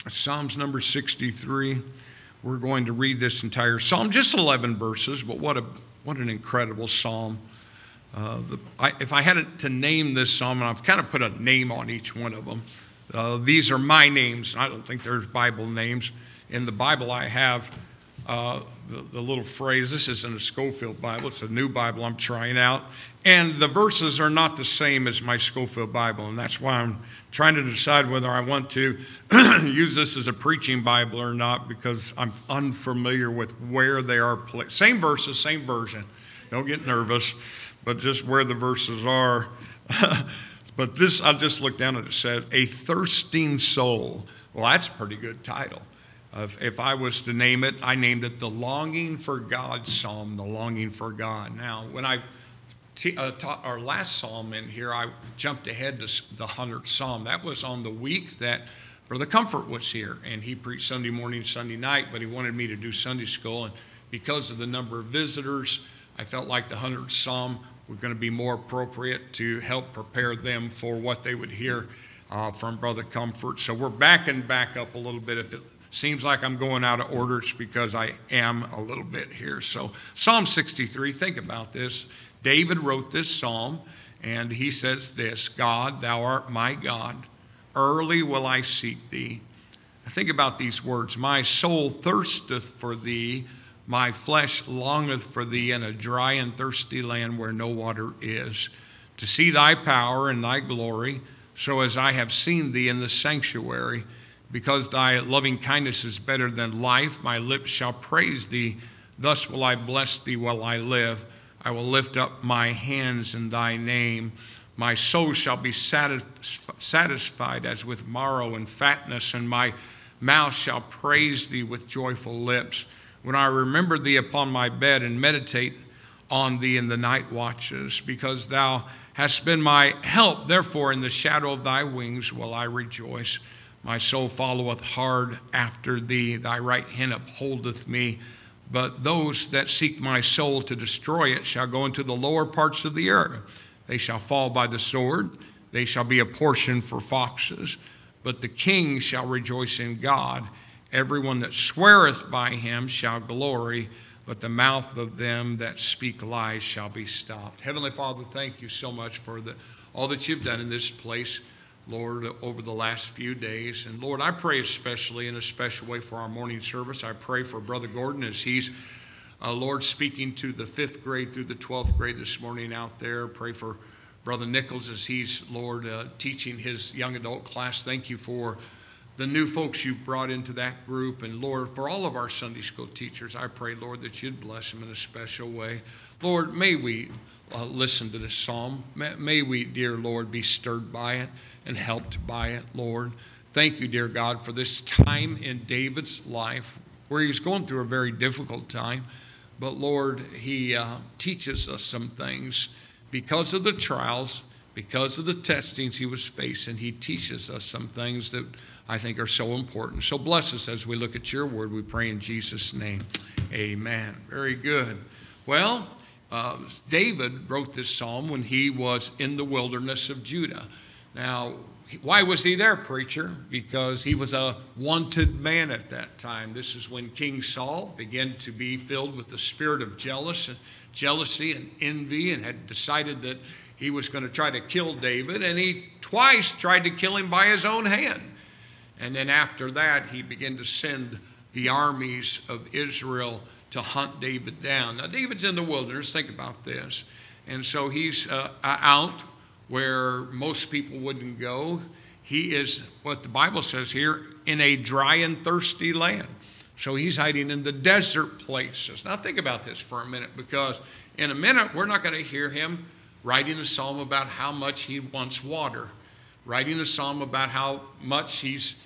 Psalms number 63. We're going to read this entire psalm, just 11 verses, but what an incredible psalm. If I had to name this psalm, and I've kind of put a name on each one of them, these are my names. I don't think there's Bible names. In the Bible I have the little phrase, this isn't a Schofield Bible, it's a new Bible I'm trying out, and the verses are not the same as my Schofield Bible, and that's why I'm trying to decide whether I want to use this as a preaching Bible or not, because I'm unfamiliar with where they are placed. Same verses, same version. Don't get nervous, but just where the verses are. But this, I just looked down and it said, A Thirsting Soul. Well, that's a pretty good title. If I was to name it, I named it the Longing for God Psalm, the Longing for God. Now, when I taught our last psalm in here, I jumped ahead to the 100th psalm. That was on the week that Brother Comfort was here, and he preached Sunday morning, Sunday night, but he wanted me to do Sunday school, and because of the number of visitors, I felt like the 100th psalm was going to be more appropriate to help prepare them for what they would hear from Brother Comfort. So we're backing back up a little bit. If it seems like I'm going out of order, it's because I am a little bit here. So Psalm 63, think about this. David wrote this psalm, and he says this, God, thou art my God, early will I seek thee. Now think about these words. My soul thirsteth for thee, my flesh longeth for thee in a dry and thirsty land where no water is, to see thy power and thy glory, so as I have seen thee in the sanctuary. Because thy loving kindness is better than life, my lips shall praise thee. Thus will I bless thee while I live. I will lift up my hands in thy name. My soul shall be satisfied as with marrow and fatness, and my mouth shall praise thee with joyful lips. When I remember thee upon my bed and meditate on thee in the night watches, because thou hast been my help, therefore in the shadow of thy wings will I rejoice. My soul followeth hard after thee, thy right hand upholdeth me. But those that seek my soul to destroy it shall go into the lower parts of the earth. They shall fall by the sword. They shall be a portion for foxes. But the king shall rejoice in God. Everyone that sweareth by him shall glory, but the mouth of them that speak lies shall be stopped. Heavenly Father, thank you so much for all that you've done in this place, Lord, over the last few days. And Lord, I pray especially in a special way for our morning service. I pray for Brother Gordon as he's, Lord, speaking to the 5th grade through the 12th grade this morning out there. Pray for Brother Nichols as he's, Lord, teaching his young adult class. Thank you for the new folks you've brought into that group. And Lord, for all of our Sunday school teachers, I pray, Lord, that you'd bless them in a special way. Lord, may we listen to this psalm. May we, dear Lord, be stirred by it and helped by it, Lord. Thank you, dear God, for this time in David's life where he was going through a very difficult time. But Lord, he teaches us some things because of the trials, because of the testings he was facing. He teaches us some things that I think are so important. So bless us as we look at your word. We pray in Jesus' name. Amen. Very good. Well, David wrote this psalm when he was in the wilderness of Judah. Now, why was he there, preacher? Because he was a wanted man at that time. This is when King Saul began to be filled with the spirit of jealousy and envy, and had decided that he was going to try to kill David, and he twice tried to kill him by his own hand. And then after that, he began to send the armies of Israel to hunt David down. Now, David's in the wilderness. Think about this. And so he's out where most people wouldn't go. He is, what the Bible says here, in a dry and thirsty land. So he's hiding in the desert places. Now think about this for a minute, because in a minute we're not going to hear him writing a psalm about how much he wants water, writing a psalm about how much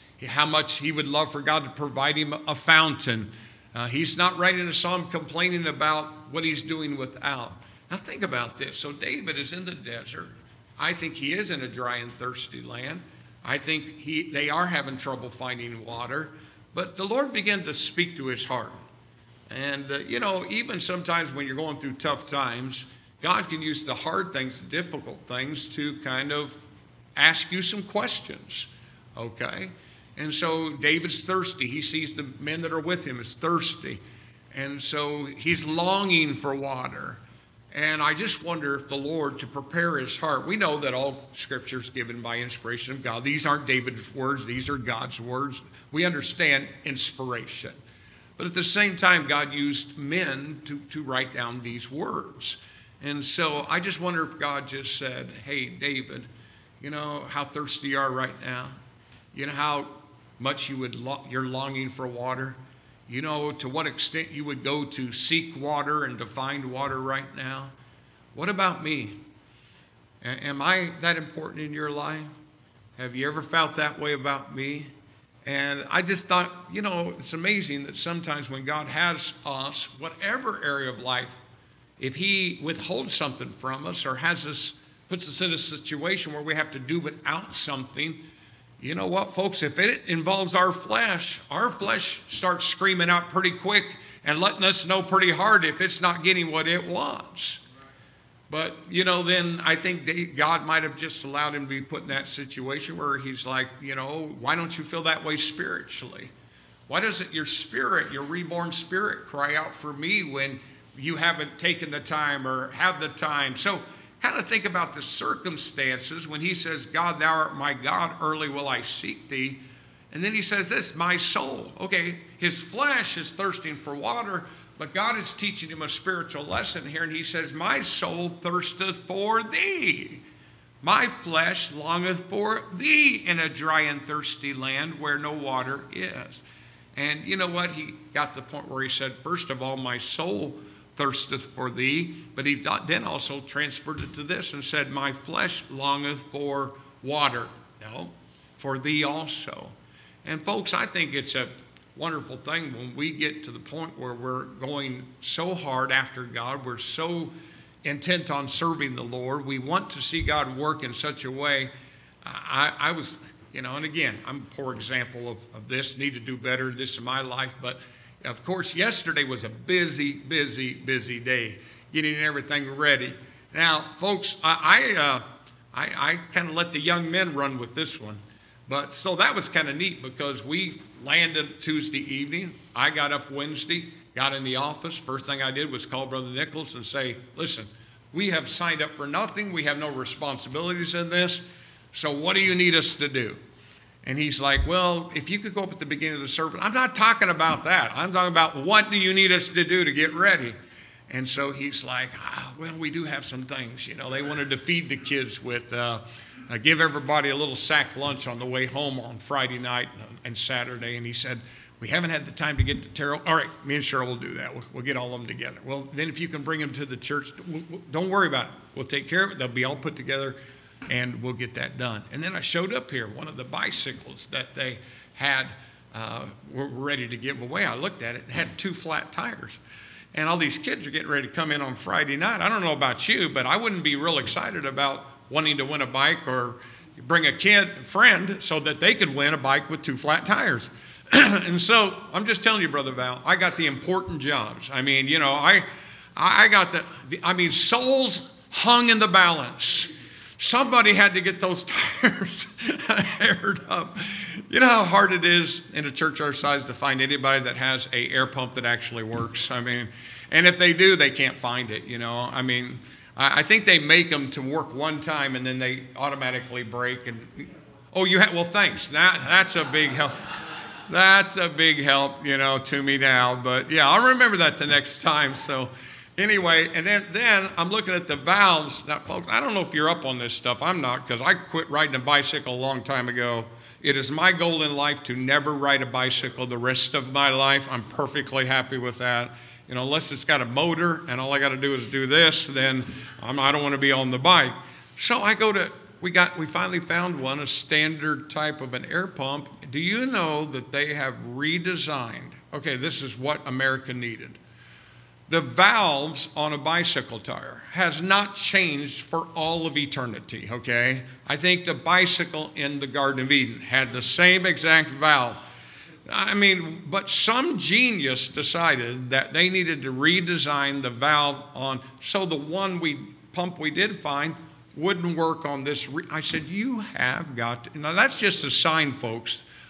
he would love for God to provide him a fountain. He's not writing a psalm complaining about what he's doing without. Now think about this. So David is in the desert. I think he is in a dry and thirsty land. I think they are having trouble finding water. But the Lord began to speak to his heart. And, even sometimes when you're going through tough times, God can use the hard things, the difficult things, to kind of ask you some questions, okay? And so David's thirsty. He sees the men that are with him as thirsty. And so he's longing for water. And I just wonder if the Lord, to prepare his heart, we know that all Scripture is given by inspiration of God. These aren't David's words. These are God's words. We understand inspiration. But at the same time, God used men to write down these words. And so I just wonder if God just said, hey, David, you know how thirsty you are right now? You know how much you're longing for water? You know to what extent you would go to seek water and to find water right now? What about me? Am I that important in your life? Have you ever felt that way about me? And I just thought, you know, it's amazing that sometimes when God has us, whatever area of life, if he withholds something from us or puts us in a situation where we have to do without something, you know what, folks, if it involves our flesh starts screaming out pretty quick and letting us know pretty hard if it's not getting what it wants. But, you know, then I think God might have just allowed him to be put in that situation where he's like, you know, why don't you feel that way spiritually? Why doesn't your spirit, your reborn spirit, cry out for me when you haven't taken the time or have the time? So kind of think about the circumstances when he says, God, thou art my God, early will I seek thee. And then he says this, my soul. Okay, his flesh is thirsting for water, but God is teaching him a spiritual lesson here. And he says, my soul thirsteth for thee. My flesh longeth for thee in a dry and thirsty land where no water is. And you know what? He got to the point where he said, first of all, my soul thirsteth for thee, but he then also transferred it to this and said, my flesh longeth for water. No, for thee also. And folks, I think it's a wonderful thing when we get to the point where we're going so hard after God, we're so intent on serving the Lord, we want to see God work in such a way. I was, you know, and again, I'm a poor example of this, need to do better this in my life, but of course, yesterday was a busy day, getting everything ready. Now, folks, I kind of let the young men run with this one. But so that was kind of neat because we landed Tuesday evening. I got up Wednesday, got in the office. First thing I did was call Brother Nichols and say, listen, we have signed up for nothing. We have no responsibilities in this. So what do you need us to do? And he's like, well, if you could go up at the beginning of the service. I'm not talking about that. I'm talking about what do you need us to do to get ready? And so he's like, well, we do have some things. You know, they wanted to feed the kids with, give everybody a little sack lunch on the way home on Friday night and Saturday. And he said, we haven't had the time to get to Terrell. All right, me and Cheryl will do that. We'll get all of them together. Well, then if you can bring them to the church, don't worry about it. We'll take care of it. They'll be all put together. And we'll get that done. And then I showed up here, one of the bicycles that they had were ready to give away. I looked at it, it had 2 flat tires. And all these kids are getting ready to come in on Friday night. I don't know about you, but I wouldn't be real excited about wanting to win a bike or bring a friend so that they could win a bike with 2 flat tires. And so I'm just telling you, Brother Val, I got the important jobs. I mean, you know, I got souls hung in the balance. Somebody had to get those tires aired up. You know how hard it is in a church our size to find anybody that has an air pump that actually works? I mean, and if they do, they can't find it, you know. I mean, I think they make them to work one time and then they automatically break. And oh, well, thanks. That's a big help. That's a big help, you know, to me now. But yeah, I'll remember that the next time. So anyway, and then I'm looking at the valves. Now, folks, I don't know if you're up on this stuff. I'm not, because I quit riding a bicycle a long time ago. It is my goal in life to never ride a bicycle the rest of my life. I'm perfectly happy with that. You know, unless it's got a motor and all I got to do is do this, then I don't want to be on the bike. So we finally found one, a standard type of an air pump. Do you know that they have redesigned? Okay, this is what America needed. The valves on a bicycle tire has not changed for all of eternity, okay? I think the bicycle in the Garden of Eden had the same exact valve. I mean, but some genius decided that they needed to redesign the valve so the pump we did find wouldn't work on this. I said, you have got to. Now that's just a sign, folks,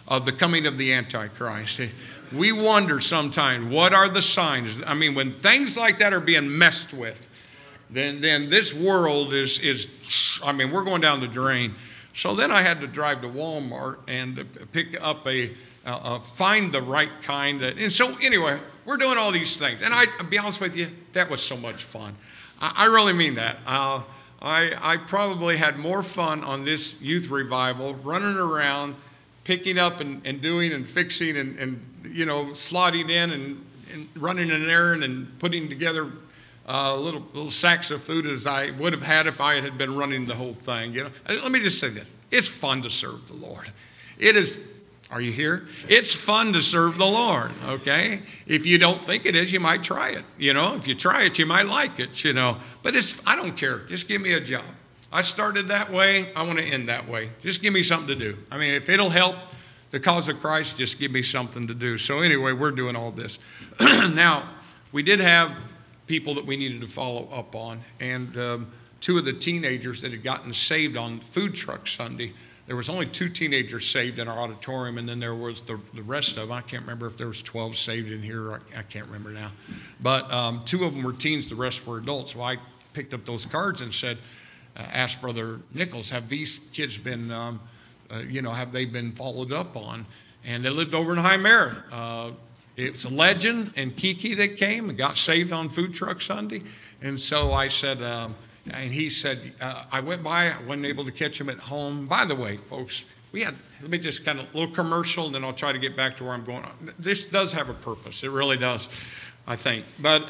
of the coming of the Antichrist. We wonder sometimes, what are the signs? I mean, when things like that are being messed with, then this world is, I mean, we're going down the drain. So then I had to drive to Walmart and pick up find the right kind. And so anyway, we're doing all these things. And I'll be honest with you, that was so much fun. I really mean that. I probably had more fun on this youth revival running around, picking up and doing and fixing and slotting in and running an errand and putting together little sacks of food as I would have had if I had been running the whole thing. Let me just say this. It's fun to serve the Lord. It is. Are you here? It's fun to serve the Lord, okay? If you don't think it is, you might try it. If you try it, you might like it, But I don't care. Just give me a job. I started that way. I want to end that way. Just give me something to do. I mean, if it'll help the cause of Christ, just give me something to do. So anyway, we're doing all this. Now, we did have people that we needed to follow up on. And two of the teenagers that had gotten saved on Food Truck Sunday, there was only 2 teenagers saved in our auditorium, and then there was the rest of them. I can't remember if there was 12 saved in here. I can't remember now. But 2 of them were teens. The rest were adults. So I picked up those cards and said, asked Brother Nichols, have these kids been, have they been followed up on? And they lived over in Hymera. It's a Legend and Kiki that came and got saved on Food Truck Sunday. And so I said, and he said, I went by, I wasn't able to catch him at home. By the way, folks, let me just kind of a little commercial, and then I'll try to get back to where I'm going. This does have a purpose. It really does, I think. But,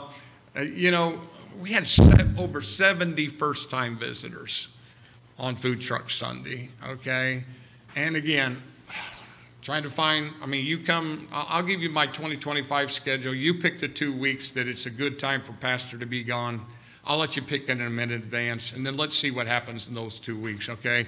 we had over 70 first-time visitors on Food Truck Sunday, okay? And again, trying to find, you come, I'll give you my 2025 schedule. You pick the 2 weeks that it's a good time for Pastor to be gone. I'll let you pick that in a minute in advance, and then let's see what happens in those 2 weeks, okay?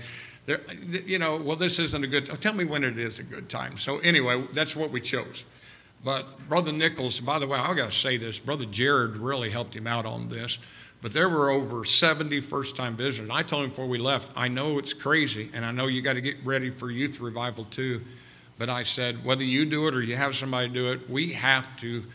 This isn't a good time. Tell me when it is a good time. So anyway, that's what we chose. But Brother Nichols, by the way, I've got to say this, Brother Jared really helped him out on this. But there were over 70 first-time visitors. I told him before we left, I know it's crazy, and I know you got to get ready for youth revival too. But I said, whether you do it or you have somebody do it, we have to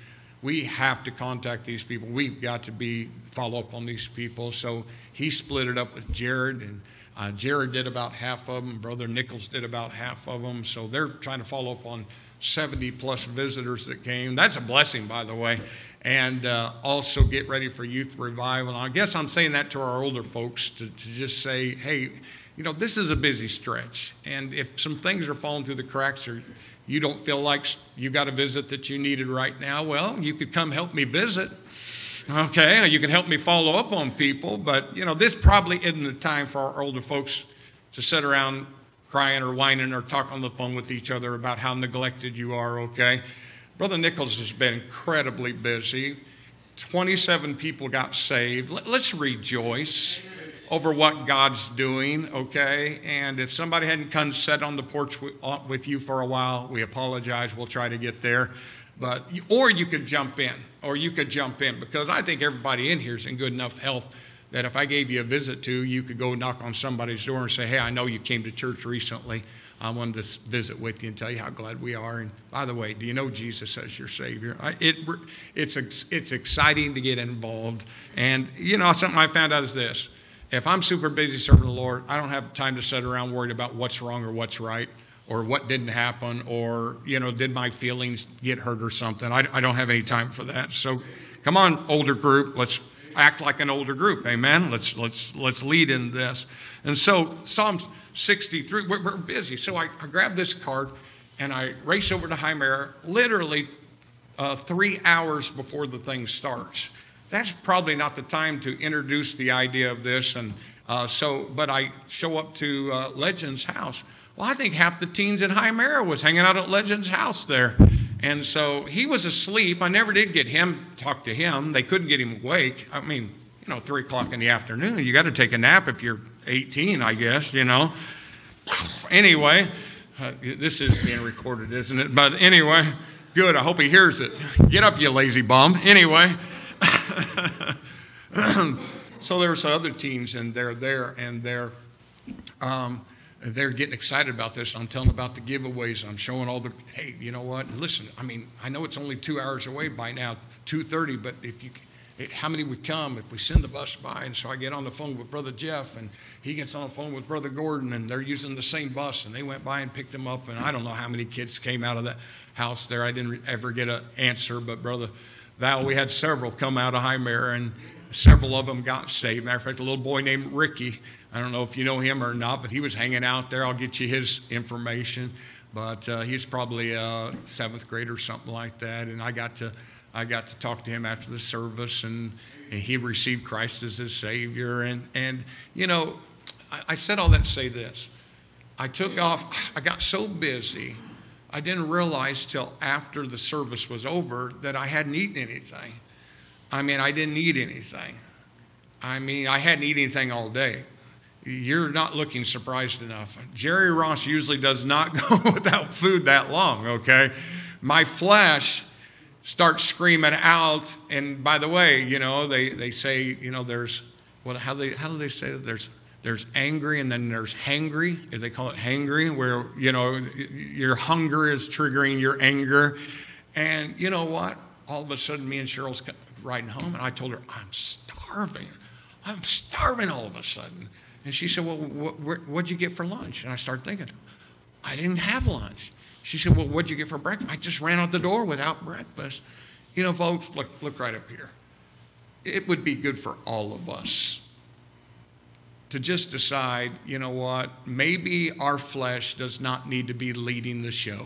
contact these people. We've got to follow up on these people. So he split it up with Jared, and Jared did about half of them. Brother Nichols did about half of them. So they're trying to follow up on 70-plus visitors that came. That's a blessing, by the way. And also get ready for youth revival. And I guess I'm saying that to our older folks to just say, hey, this is a busy stretch. And if some things are falling through the cracks or you don't feel like you got a visit that you needed right now, well, you could come help me visit. Okay, you can help me follow up on people. But, this probably isn't the time for our older folks to sit around crying or whining or talk on the phone with each other about how neglected you are, okay? Brother Nichols has been incredibly busy. 27 people got saved. Let's rejoice over what God's doing, okay? And if somebody hadn't come sit on the porch with you for a while, we apologize. We'll try to get there. Or you could jump in, because I think everybody in here is in good enough health that if I gave you a visit to, you could go knock on somebody's door and say, hey, I know you came to church recently. I wanted to visit with you and tell you how glad we are. And by the way, do you know Jesus as your Savior? It's exciting to get involved. And, something I found out is this. If I'm super busy serving the Lord, I don't have time to sit around worried about what's wrong or what's right or what didn't happen or, did my feelings get hurt or something. I don't have any time for that. So come on, older group. Let's act like an older group. Amen. Let's lead in this. And so Psalm 63, we're busy. So I grab this card and I race over to Hymera literally 3 hours before the thing starts. That's probably not the time to introduce the idea of this. And but I show up to Legend's house. Well, I think half the teens in Hymera was hanging out at Legend's house there. And so he was asleep. I never did talk to him. They couldn't get him awake. 3 o'clock in the afternoon. You got to take a nap if you're 18, I guess, Anyway, this is being recorded, isn't it? But anyway, good. I hope he hears it. Get up, you lazy bum. Anyway. So there were some other teens, and they're there, and they're getting excited about this. I'm telling them about the giveaways. I'm showing all the, hey, you know what? Listen, I mean, I know it's only 2 hours away by now, 2:30, but if you, how many would come if we send the bus by? And so I get on the phone with Brother Jeff, and he gets on the phone with Brother Gordon, and they're using the same bus, and they went by and picked them up, and I don't know how many kids came out of that house there. I didn't ever get an answer, but Brother Val, we had several come out of Highmere, and several of them got saved. Matter of fact, a little boy named Ricky, I don't know if you know him or not, but he was hanging out there. I'll get you his information, but he's probably a 7th grade or something like that, and I got to talk to him after the service, and he received Christ as his Savior. And you know, I said all that to say this. I took off. I got so busy, I didn't realize till after the service was over that I hadn't eaten anything. I mean, I didn't eat anything. I mean, I hadn't eaten anything all day. You're not looking surprised enough. Jerry Ross usually does not go without food that long, okay? My flesh starts screaming out, and by the way, you know, they say, you know, there's, how do they say it? There's angry, and then there's hangry. They call it hangry, where, you know, your hunger is triggering your anger. And you know what? All of a sudden, me and Cheryl's riding home, and I told her, I'm starving. I'm starving all of a sudden. And she said, well, what'd you get for lunch? And I started thinking, I didn't have lunch. She said, well, what'd you get for breakfast? I just ran out the door without breakfast. You know, folks, look right up here. It would be good for all of us to just decide, you know what, maybe our flesh does not need to be leading the show.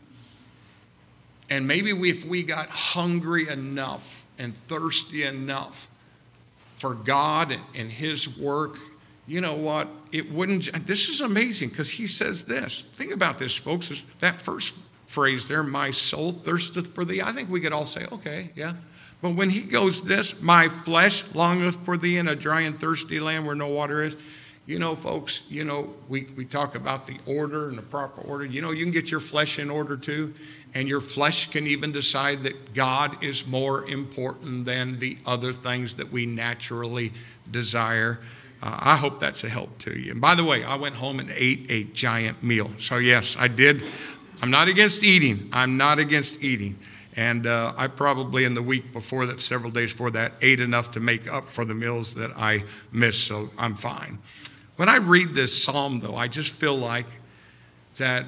And maybe if we got hungry enough and thirsty enough for God and His work, you know what, it wouldn't, this is amazing because he says this. Think about this, folks. That first phrase there, my soul thirsteth for thee. I think we could all say, okay, yeah. But when he goes this, my flesh longeth for thee in a dry and thirsty land where no water is. You know, folks, you know, we talk about the order and the proper order. You know, you can get your flesh in order too. And your flesh can even decide that God is more important than the other things that we naturally desire. I hope that's a help to you. And by the way, I went home and ate a giant meal. So yes, I did. I'm not against eating. I'm not against eating. And I probably in the week before that, several days before that, ate enough to make up for the meals that I missed. So I'm fine. When I read this psalm, though, I just feel like that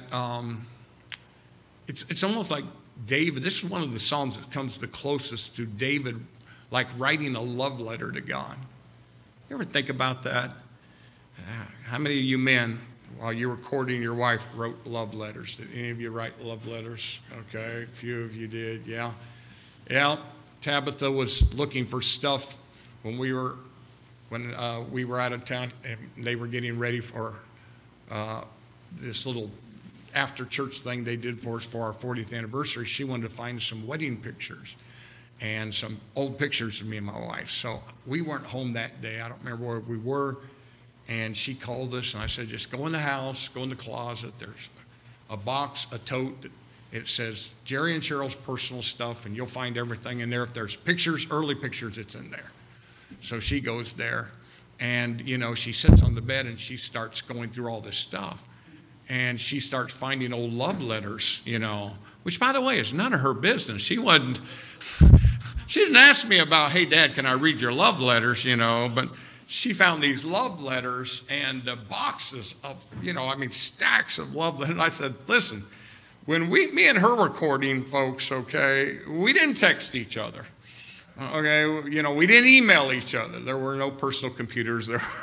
it's almost like David. This is one of the psalms that comes the closest to David, like writing a love letter to God. You ever think about that? How many of you men, while you were courting your wife, wrote love letters? Did any of you write love letters? Okay, a few of you did, yeah. Yeah, Tabitha was looking for stuff when we were out of town, and they were getting ready for this little after-church thing they did for us for our 40th anniversary. She wanted to find some wedding pictures and some old pictures of me and my wife. So we weren't home that day. I don't remember where we were. And she called us, and I said, just go in the house, go in the closet. There's a box, a tote. It says Jerry and Cheryl's personal stuff, and you'll find everything in there. If there's pictures, early pictures, it's in there. So she goes there, and, you know, she sits on the bed, and she starts going through all this stuff. And she starts finding old love letters, you know, which, by the way, is none of her business. She didn't ask me about, hey, Dad, can I read your love letters, you know, but she found these love letters and boxes of, you know, I mean, stacks of love letters. And I said, listen, when me and her were courting, folks, okay, we didn't text each other. Okay, you know, we didn't email each other. There were no personal computers.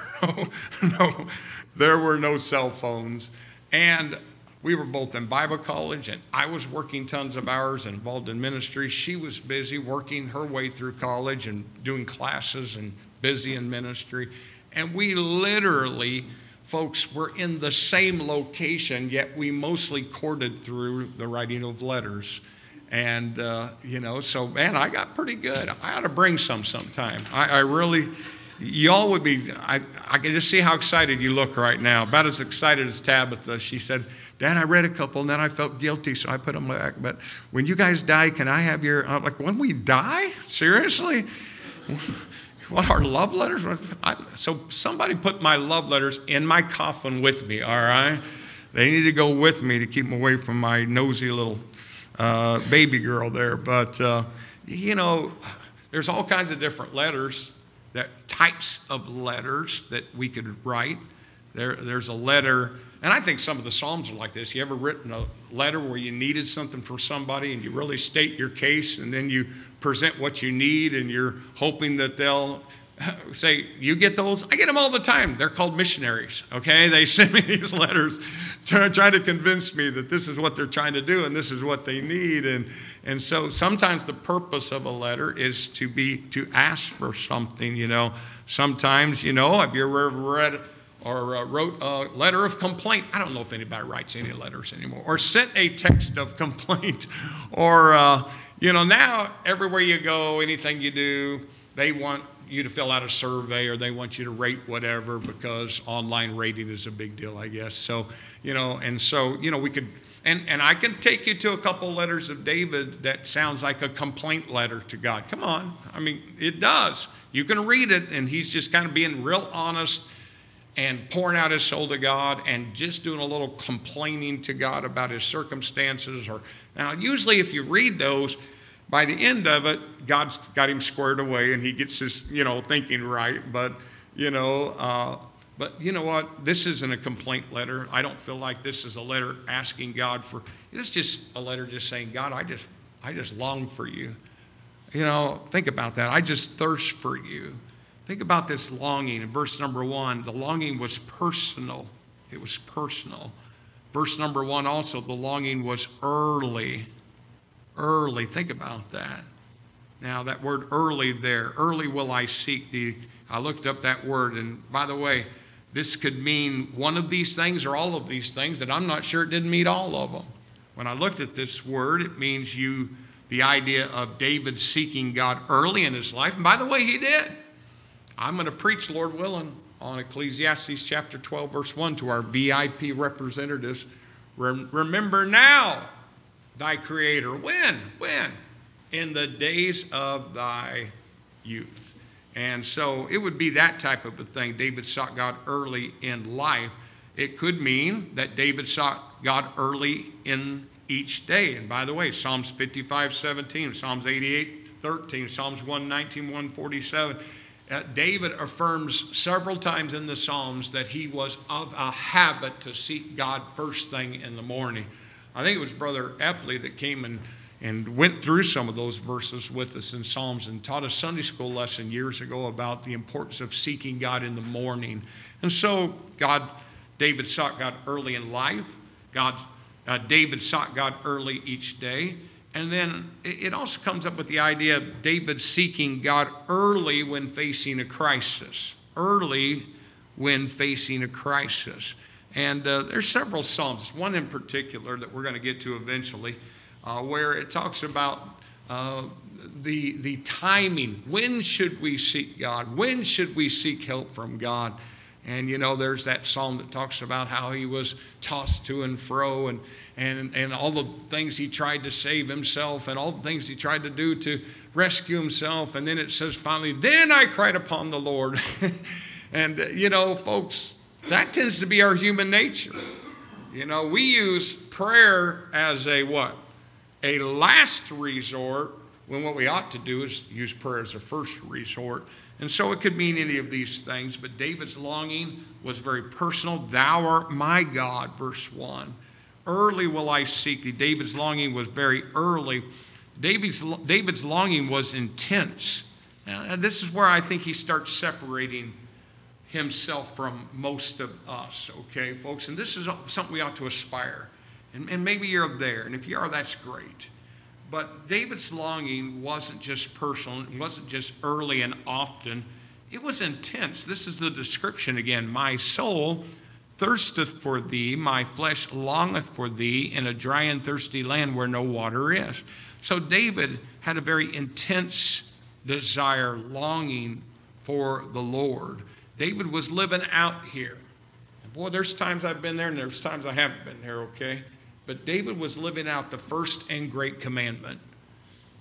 There were no cell phones. And we were both in Bible college, and I was working tons of hours involved in ministry. She was busy working her way through college and doing classes and busy in ministry. And we literally, folks, were in the same location, yet we mostly courted through the writing of letters. And, you know, so, man, I got pretty good. I ought to bring some sometime. I really, y'all would be, I can just see how excited you look right now. About as excited as Tabitha. She said, Dad, I read a couple, and then I felt guilty, so I put them back. But when you guys die, can I have your, I'm like, when we die? Seriously? What are love letters? So somebody put my love letters in my coffin with me, all right? They need to go with me to keep them away from my nosy little baby girl there. But, there's all kinds of different letters, types of letters that we could write. There's a letter, and I think some of the Psalms are like this. You ever written a letter where you needed something from somebody and you really state your case, and then you present what you need, and you're hoping that they'll say, you get those? I get them all the time. They're called missionaries, okay? They send me these letters trying to convince me that this is what they're trying to do and this is what they need. And so sometimes the purpose of a letter is to ask for something, Sometimes, have you ever read or wrote a letter of complaint? I don't know if anybody writes any letters anymore. Or sent a text of complaint. Or, now everywhere you go, anything you do, they want you to fill out a survey, or they want you to rate whatever, because online rating is a big deal, I guess. So, we could, and I can take you to a couple letters of David that sounds like a complaint letter to God. Come on. I mean, it does. You can read it, and he's just kind of being real honest and pouring out his soul to God and just doing a little complaining to God about his circumstances. Now, usually if you read those, by the end of it, God's got him squared away and he gets his, thinking right. But you know what? This isn't a complaint letter. I don't feel like this is a letter asking God for, it's just a letter just saying, God, I just long for you. Think about that. I just thirst for you. Think about this longing. In verse number 1, the longing was personal. It was personal. Verse number 1 also, the longing was early. Early. Think about that. Now, that word early there, early will I seek thee. I looked up that word, and by the way, this could mean one of these things or all of these things, and I'm not sure it didn't mean all of them. When I looked at this word, it means the idea of David seeking God early in his life. And by the way, he did. I'm going to preach, Lord willing, on Ecclesiastes chapter 12, verse 1 to our VIP representatives. Remember now thy Creator. When? In the days of thy youth. And so it would be that type of a thing. David sought God early in life. It could mean that David sought God early in each day. And by the way, Psalms 55:17, Psalms 88:13, Psalms 119, 147. David affirms several times in the Psalms that he was of a habit to seek God first thing in the morning. I think it was Brother Epley that came and went through some of those verses with us in Psalms and taught a Sunday school lesson years ago about the importance of seeking God in the morning. And so David sought God early in life. David sought God early each day. And then it also comes up with the idea of David seeking God early when facing a crisis. Early when facing a crisis. And there's several Psalms, one in particular that we're going to get to eventually, where it talks about the timing. When should we seek God? When should we seek help from God? And there's that psalm that talks about how he was tossed to and fro and all the things he tried to save himself and all the things he tried to do to rescue himself. And then it says finally, then I cried upon the Lord. And, folks, that tends to be our human nature. We use prayer as a what? A last resort, when what we ought to do is use prayer as a first resort. And so it could mean any of these things, but David's longing was very personal. Thou art my God, verse 1. Early will I seek thee. David's longing was very early. David's longing was intense. Now, this is where I think he starts separating himself from most of us, okay, folks? And this is something we ought to aspire. And maybe you're there, and if you are, that's great. But David's longing wasn't just personal, it wasn't just early and often, it was intense. This is the description again. My soul thirsteth for thee, my flesh longeth for thee in a dry and thirsty land where no water is. So David had a very intense desire, longing for the Lord. David was living out here. And boy, there's times I've been there and there's times I haven't been there, okay? But David was living out the first and great commandment.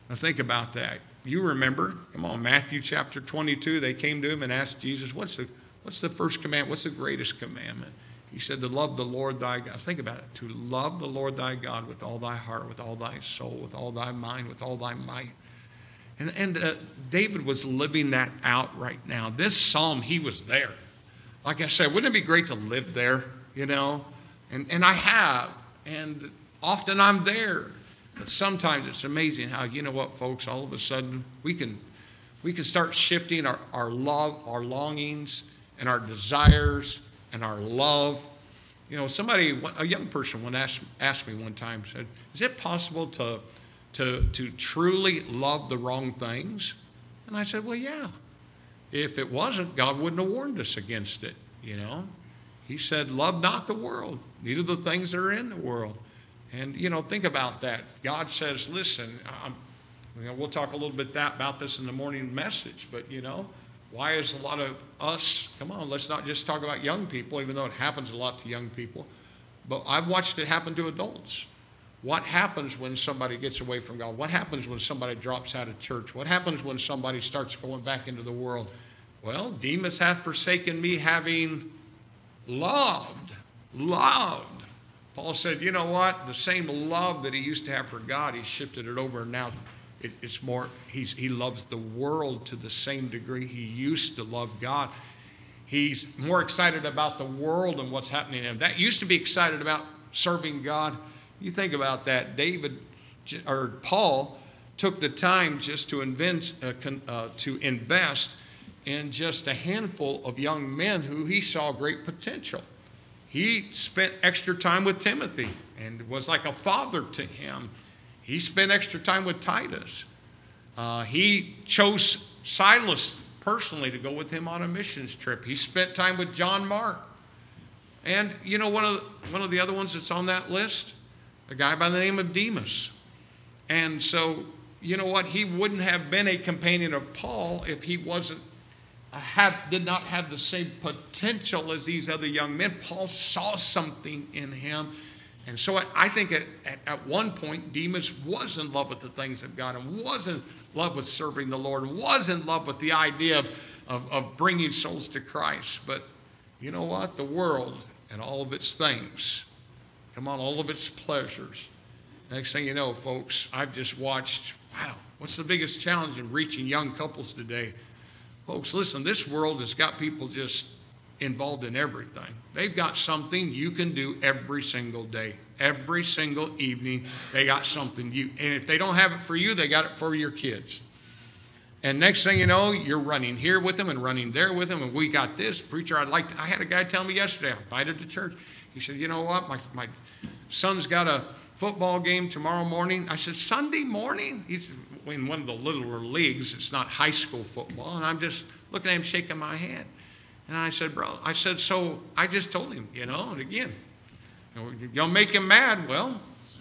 Now think about that. You remember, come on, Matthew chapter 22, they came to him and asked Jesus, what's the first commandment? What's the greatest commandment? He said to love the Lord thy God. Think about it. To love the Lord thy God with all thy heart, with all thy soul, with all thy mind, with all thy might. And David was living that out right now. This psalm, he was there. Like I said, wouldn't it be great to live there, you know? And I have. And often I'm there. But sometimes it's amazing how, you know what, folks, all of a sudden we can start shifting our love, our longings, and our desires, and our love. You know, a young person asked me one time, said, is it possible to truly love the wrong things? And I said, well, yeah. If it wasn't, God wouldn't have warned us against it, you know. He said, love not the world, neither the things that are in the world. And, you know, think about that. God says, listen, we'll talk a little bit about this in the morning message, but, you know, why is a lot of us, come on, let's not just talk about young people, even though it happens a lot to young people, but I've watched it happen to adults. What happens when somebody gets away from God? What happens when somebody drops out of church? What happens when somebody starts going back into the world? Well, Demas hath forsaken me, having loved. Paul said, you know what? The same love that he used to have for God, he shifted it over, and now it's more, he loves the world to the same degree he used to love God. He's more excited about the world and what's happening in him. That used to be excited about serving God. You think about that. Paul took the time just to invest in just a handful of young men who he saw great potential. He spent extra time with Timothy and was like a father to him. He spent extra time with Titus. He chose Silas personally to go with him on a missions trip. He spent time with John Mark. And you know, one of the other ones that's on that list, a guy by the name of Demas. And so, you know what? He wouldn't have been a companion of Paul if he did not have the same potential as these other young men. Paul saw something in him. And so I think at one point, Demas was in love with the things of God and was in love with serving the Lord, was in love with the idea of bringing souls to Christ. But you know what? The world and all of its things, come on, all of its pleasures. Next thing you know, folks, I've just watched, wow, what's the biggest challenge in reaching young couples today? Folks, listen, this world has got people just involved in everything. They've got something you can do every single day. Every single evening, they got something and if they don't have it for you, they got it for your kids. And next thing you know, you're running here with them and running there with them, and we got this. Preacher, I had a guy tell me yesterday, I invited to church. He said, you know what, my son's got a football game tomorrow morning. I said, Sunday morning? He's in one of the littler leagues. It's not high school football. And I'm just looking at him shaking my head. And I said, so I just told him, you know, and again, you'll make him mad. Well,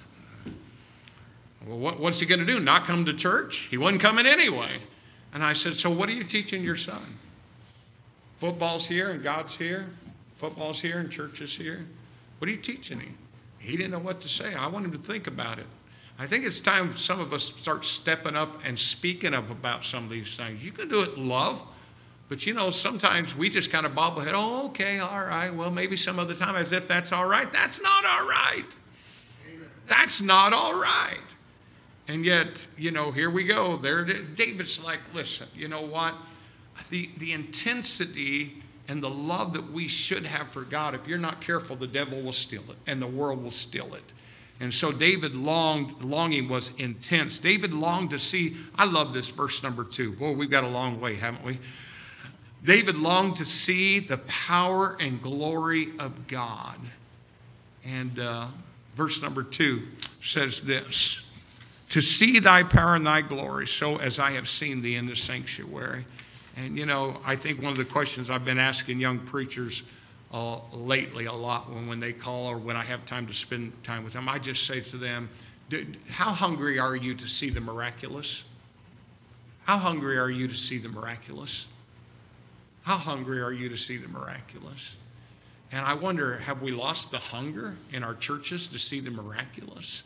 what's he going to do? Not come to church? He wasn't coming anyway. And I said, so what are you teaching your son? Football's here and God's here. Football's here and church is here. What are you teaching him? He didn't know what to say. I want him to think about it. I think it's time some of us start stepping up and speaking up about some of these things. You can do it in love, but you know, sometimes we just kind of bobblehead. Oh, okay, all right. Well, maybe some other time, as if that's all right. That's not all right. Amen. That's not all right. And yet, you know, here we go. There it is. David's like, listen, you know what? The intensity and the love that we should have for God, if you're not careful, the devil will steal it and the world will steal it. And so David longing was intense. David longed to see, I love this verse number 2. Boy, we've got a long way, haven't we? David longed to see the power and glory of God. And verse number 2 says this, to see thy power and thy glory, so as I have seen thee in the sanctuary. And, you know, I think one of the questions I've been asking young preachers lately a lot when they call or when I have time to spend time with them, I just say to them, how hungry are you to see the miraculous? How hungry are you to see the miraculous? How hungry are you to see the miraculous? And I wonder, have we lost the hunger in our churches to see the miraculous?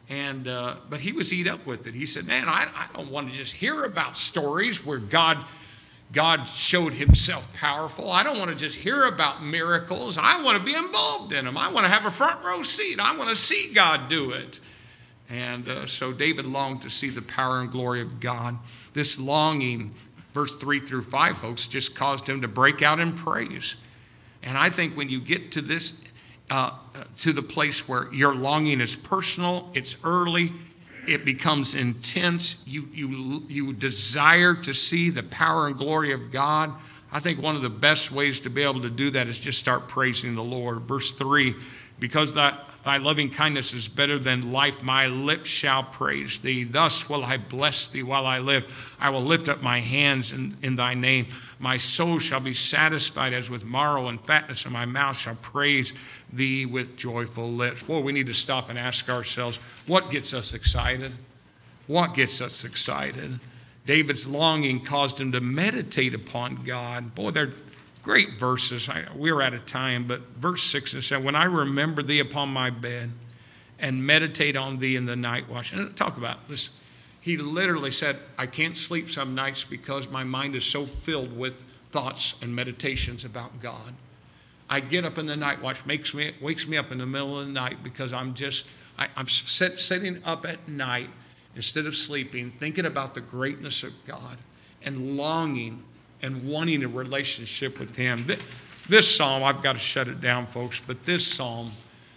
But he was eat up with it. He said, man, I don't want to just hear about stories where God showed himself powerful. I don't want to just hear about miracles. I want to be involved in them. I want to have a front row seat. I want to see God do it. And so David longed to see the power and glory of God. This longing, verse 3 through 5, folks, just caused him to break out in praise. And I think when you get to this, to the place where your longing is personal, it's early, it becomes intense, you desire to see the power and glory of God. I think one of the best ways to be able to do that is just start praising the Lord. Verse 3, because thy loving kindness is better than life, my lips shall praise thee. Thus will I bless thee while I live. I will lift up my hands in thy name. My soul shall be satisfied as with marrow, and fatness of my mouth shall praise thee with joyful lips. Boy, we need to stop and ask ourselves, what gets us excited? What gets us excited? David's longing caused him to meditate upon God. Boy, they're great verses. We're out of time, but verse 6 and 7, when I remember thee upon my bed and meditate on thee in the night watch. And talk about this. He literally said, I can't sleep some nights because my mind is so filled with thoughts and meditations about God. I get up in the night watch, wakes me up in the middle of the night because I'm sitting up at night instead of sleeping, thinking about the greatness of God and longing and wanting a relationship with him. This psalm, I've got to shut it down, folks, but this psalm,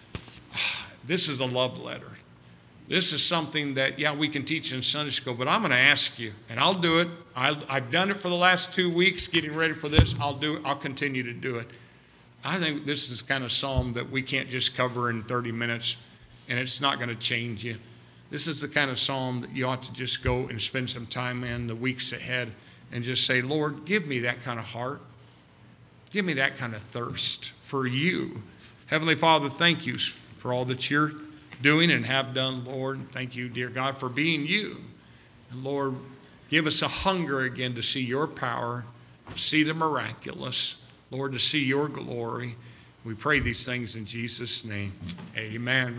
this is a love letter. This is something that, we can teach in Sunday school, but I'm going to ask you, and I'll do it. I've done it for the last 2 weeks, getting ready for this. I'll continue to do it. I think this is the kind of psalm that we can't just cover in 30 minutes, and it's not going to change you. This is the kind of psalm that you ought to just go and spend some time in the weeks ahead and just say, Lord, give me that kind of heart. Give me that kind of thirst for you. Heavenly Father, thank you for all that you're doing and have done, Lord. Thank you, dear God, for being you. And Lord, give us a hunger again to see your power, to see the miraculous, Lord, to see your glory. We pray these things in Jesus' name. Amen.